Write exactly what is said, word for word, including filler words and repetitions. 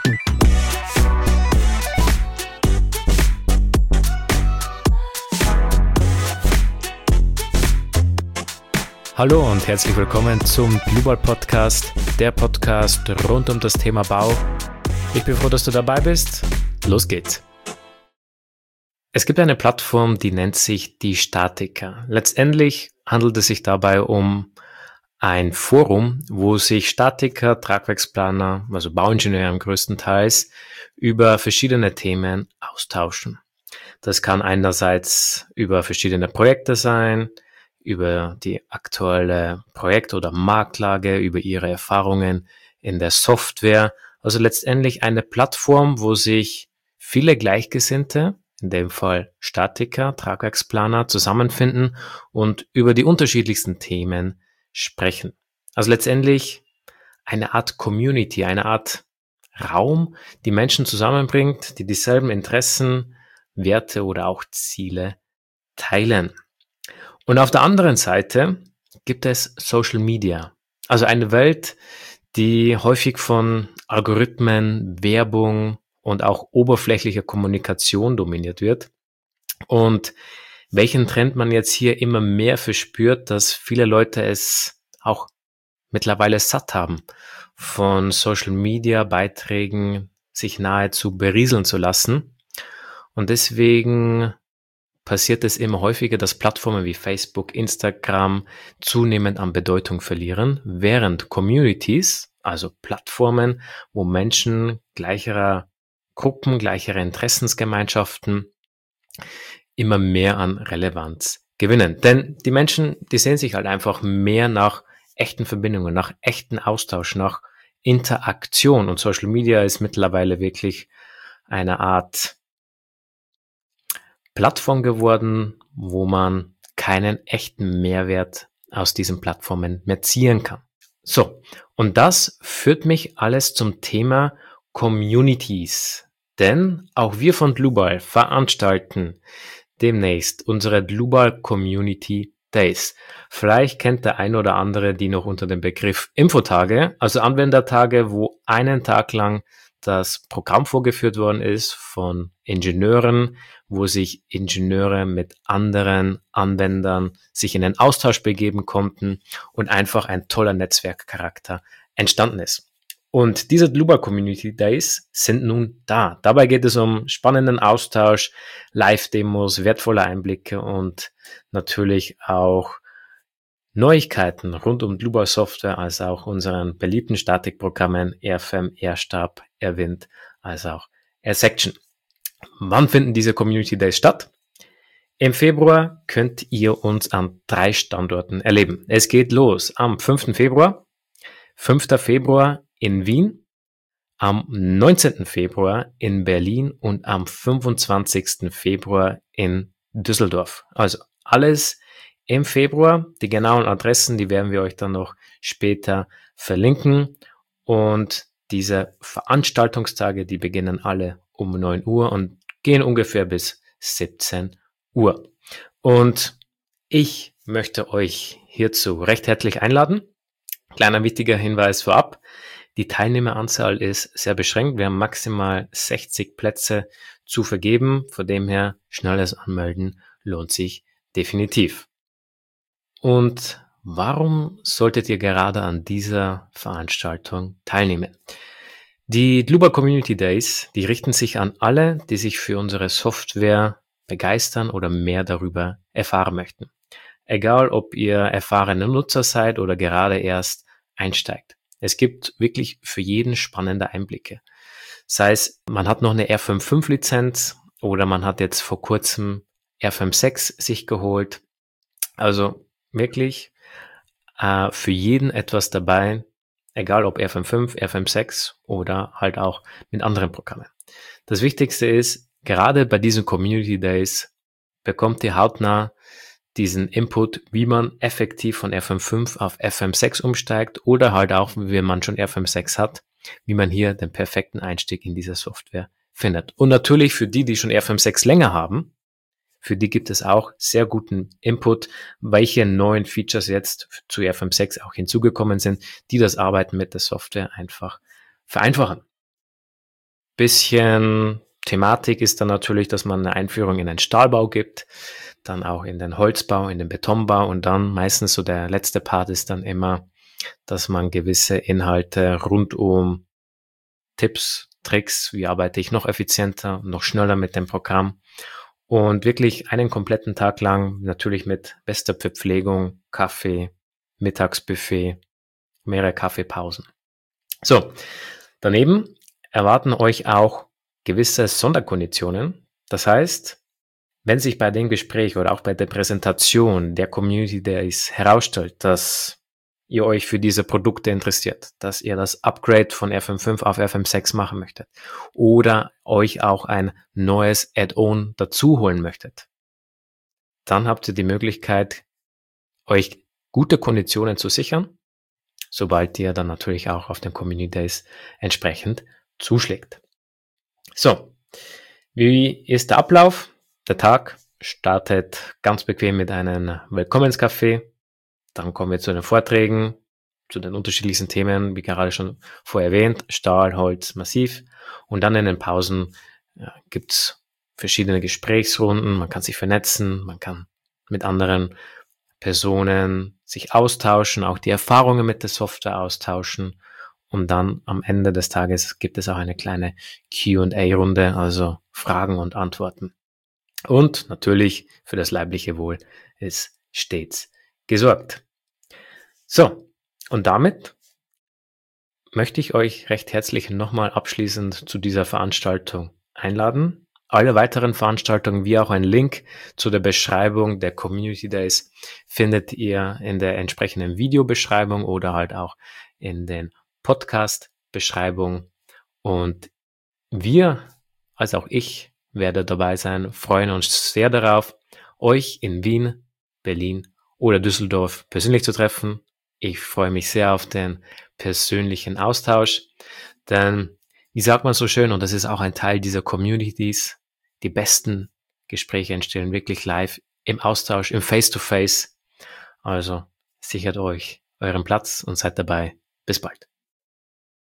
Hallo und herzlich willkommen zum Blueball Podcast, der Podcast rund um das Thema Bau. Ich bin froh, dass du dabei bist. Los geht's. Es gibt eine Plattform, die nennt sich die Statiker. Letztendlich handelt es sich dabei um ein Forum, wo sich Statiker, Tragwerksplaner, also Bauingenieure größtenteils, über verschiedene Themen austauschen. Das kann einerseits über verschiedene Projekte sein, über die aktuelle Projekt- oder Marktlage, über ihre Erfahrungen in der Software. Also letztendlich eine Plattform, wo sich viele Gleichgesinnte, in dem Fall Statiker, Tragwerksplaner, zusammenfinden und über die unterschiedlichsten Themen sprechen. Also letztendlich eine Art Community, eine Art Raum, die Menschen zusammenbringt, die dieselben Interessen, Werte oder auch Ziele teilen. Und auf der anderen Seite gibt es Social Media, also eine Welt, die häufig von Algorithmen, Werbung und auch oberflächlicher Kommunikation dominiert wird. Und welchen Trend man jetzt hier immer mehr verspürt, dass viele Leute es auch mittlerweile satt haben, von Social Media Beiträgen sich nahezu berieseln zu lassen. Und deswegen passiert es immer häufiger, dass Plattformen wie Facebook, Instagram zunehmend an Bedeutung verlieren, während Communities, also Plattformen, wo Menschen gleicherer Gruppen, gleicherer Interessensgemeinschaften immer mehr an Relevanz gewinnen. Denn die Menschen, die sehen sich halt einfach mehr nach echten Verbindungen, nach echten Austausch, nach Interaktion. Und Social Media ist mittlerweile wirklich eine Art Plattform geworden, wo man keinen echten Mehrwert aus diesen Plattformen mehr ziehen kann. So, und das führt mich alles zum Thema Communities. Denn auch wir von Blueball veranstalten demnächst unsere Blueball Community Days. Vielleicht kennt der ein oder andere die noch unter dem Begriff Infotage, also Anwendertage, wo einen Tag lang das Programm vorgeführt worden ist von Ingenieuren, wo sich Ingenieure mit anderen Anwendern sich in den Austausch begeben konnten und einfach ein toller Netzwerkcharakter entstanden ist. Und diese Blueball Community Days sind nun da. Dabei geht es um spannenden Austausch, Live-Demos, wertvolle Einblicke und natürlich auch Neuigkeiten rund um Blueball Software, als auch unseren beliebten Statikprogrammen Airfam, Airstab, Airwind, als auch AirSection. Wann finden diese Community Days statt? Im Februar könnt ihr uns an drei Standorten erleben. Es geht los am fünften Februar, fünften Februar in Wien, am neunzehnten Februar in Berlin und am fünfundzwanzigsten Februar in Düsseldorf. Also alles im Februar. Die genauen Adressen, die werden wir euch dann noch später verlinken. Und diese Veranstaltungstage, die beginnen alle um neun Uhr und gehen ungefähr bis siebzehn Uhr. Und ich möchte euch hierzu recht herzlich einladen. Kleiner wichtiger Hinweis vorab. Die Teilnehmeranzahl ist sehr beschränkt. Wir haben maximal sechzig Plätze zu vergeben. Von dem her, schnelles Anmelden lohnt sich definitiv. Und warum solltet ihr gerade an dieser Veranstaltung teilnehmen? Die Blueball Community Days, die richten sich an alle, die sich für unsere Software begeistern oder mehr darüber erfahren möchten. Egal, ob ihr erfahrene Nutzer seid oder gerade erst einsteigt. Es gibt wirklich für jeden spannende Einblicke. Sei es, man hat noch eine R fünf Punkt fünf Lizenz oder man hat jetzt vor kurzem R fünf Punkt sechs sich geholt. Also wirklich äh, für jeden etwas dabei, egal ob R fünf Punkt fünf, R fünf Punkt sechs oder halt auch mit anderen Programmen. Das Wichtigste ist, gerade bei diesen Community Days bekommt ihr hautnah diesen Input, wie man effektiv von R fünf Punkt fünf auf R fünf Punkt sechs umsteigt oder halt auch, wenn man schon R fünf Punkt sechs hat, wie man hier den perfekten Einstieg in diese Software findet. Und natürlich für die, die schon R fünf Punkt sechs länger haben, für die gibt es auch sehr guten Input, welche neuen Features jetzt zu R fünf Punkt sechs auch hinzugekommen sind, die das Arbeiten mit der Software einfach vereinfachen. Bisschen Thematik ist dann natürlich, dass man eine Einführung in den Stahlbau gibt, dann auch in den Holzbau, in den Betonbau und dann meistens so der letzte Part ist dann immer, dass man gewisse Inhalte rund um Tipps, Tricks, wie arbeite ich noch effizienter, noch schneller mit dem Programm und wirklich einen kompletten Tag lang natürlich mit bester Verpflegung, Kaffee, Mittagsbuffet, mehrere Kaffeepausen. So, daneben erwarten euch auch gewisse Sonderkonditionen. Das heißt, wenn sich bei dem Gespräch oder auch bei der Präsentation der Community Days herausstellt, dass ihr euch für diese Produkte interessiert, dass ihr das Upgrade von R fünf Punkt fünf auf R fünf Punkt sechs machen möchtet oder euch auch ein neues Add-on dazu holen möchtet, dann habt ihr die Möglichkeit, euch gute Konditionen zu sichern, sobald ihr dann natürlich auch auf den Community Days entsprechend zuschlägt. So, wie ist der Ablauf? Der Tag startet ganz bequem mit einem Willkommenskaffee. Dann kommen wir zu den Vorträgen, zu den unterschiedlichsten Themen, wie gerade schon vorher erwähnt, Stahl, Holz, Massiv. Und dann in den Pausen ja, gibt's verschiedene Gesprächsrunden, man kann sich vernetzen, man kann mit anderen Personen sich austauschen, auch die Erfahrungen mit der Software austauschen. Und dann am Ende des Tages gibt es auch eine kleine Q und A-Runde, also Fragen und Antworten. Und natürlich für das leibliche Wohl ist stets gesorgt. So, und damit möchte ich euch recht herzlich nochmal abschließend zu dieser Veranstaltung einladen. Alle weiteren Veranstaltungen wie auch ein Link zu der Beschreibung der Community Days findet ihr in der entsprechenden Videobeschreibung oder halt auch in den Podcast-Beschreibungen. Und wir, als auch ich, werde dabei sein, freuen uns sehr darauf, euch in Wien, Berlin oder Düsseldorf persönlich zu treffen. Ich freue mich sehr auf den persönlichen Austausch, denn wie sagt man so schön, und das ist auch ein Teil dieser Communities, die besten Gespräche entstehen wirklich live im Austausch, im Face-to-Face. Also sichert euch euren Platz und seid dabei. Bis bald.